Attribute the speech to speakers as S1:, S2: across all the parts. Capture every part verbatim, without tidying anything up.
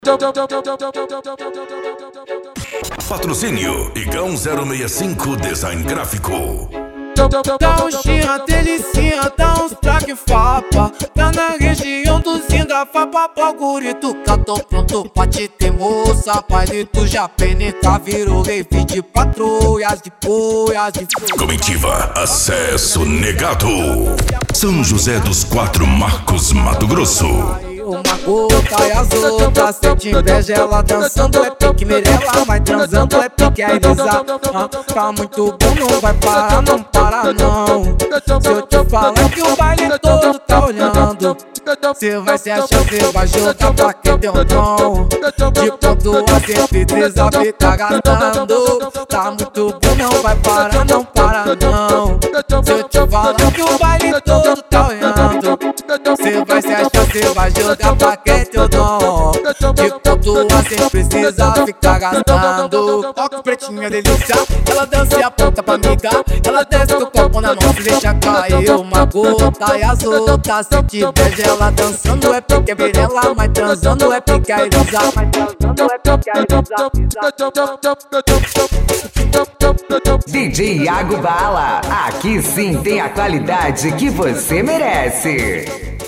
S1: Patrocínio Igão zero seis cinco Design Gráfico.
S2: Dá um xinha, delicinha, dá uns traque fapa. Tá na região do Zinga, fapa, bagurito. Tô pronto pra te ter moça. Palito já penetra, virou rave de patrulhas, de poias, de fogo.
S1: Comitiva Acesso Negado. São José dos Quatro Marcos, Mato Grosso.
S2: Uma gota e as outras, sente inveja, ela dançando é pique Mirella, mas transando é pique a Elisa. Ah, tá muito bom, não vai parar, não para não. Se eu te falar que o baile todo tá olhando, cê vai se achar, cê vai jogar pra quem tem o dom. De ponto a certeza fica gastando. Tá muito bom, não vai parar, não para não. Se eu te falar que o baile todo tá olhando, cê vai se achar, cê vai jogar pra quem tem o dom. De ponto a cê precisa ficar gastando. Toque pretinha delícia, ela dança e aponta pra amiga. Ela desce com o copo na mão, se deixa cair uma gota e as outras. Se te inveja, ela dançando é pique Mirella, mas transando é pique a Elisa. Mas transando é pique a Elisa.
S3: D J Iago Bala, aqui sim tem a qualidade que você merece.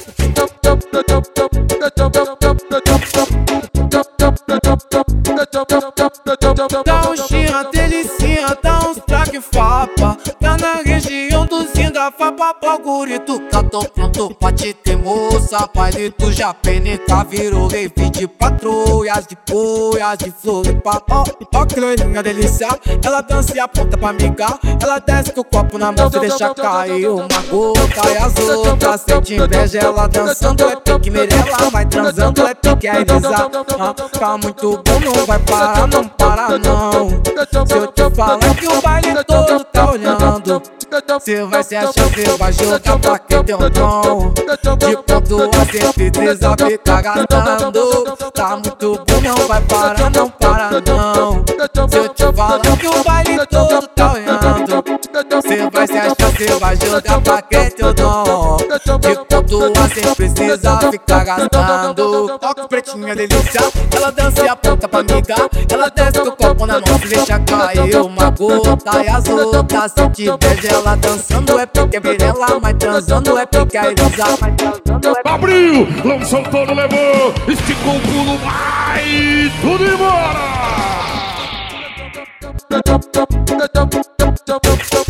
S2: Dá um xinha, delicinha, dá uns traque fapa. Tá na região do Zinga, fapa, bagurito. Tô pronto pra te ter moça. Palito já penetra, virou rave de patrulhas, de poias, de Floripa. Ó, ó que loirinha delícia, ela dança e aponta pra amiga. Ela desce com o copo na mão, se deixa cair uma gota e as outras. Sente inveja, ela dançando é pique Mirella, mas transando é pique a Elisa. Ah, tá muito bom, não vai parar, não para não. Se eu te falar que o baile todo tá olhando, cê vai se achar, cê vai jogar pra quem tem o dom. De ponto a certeza fica gastando. Tá muito bom, não vai parar, não para não. Se eu te falar que o baile todo tá olhando, cê vai se achar, cê vai jogar pra quem tem o dom. De ponto a cê precisa ficar gastando. Toque pretinha delícia, ela dança e aponta pra amiga. Ela desce com o copo na mão, se deixa cair uma gota e as outras. Se te inveja, ela dançando é pique Mirella, mas transando é pique a Elisa.
S4: Abriu, lançou todo, levou, esticou o pulo, vai, tudo embora!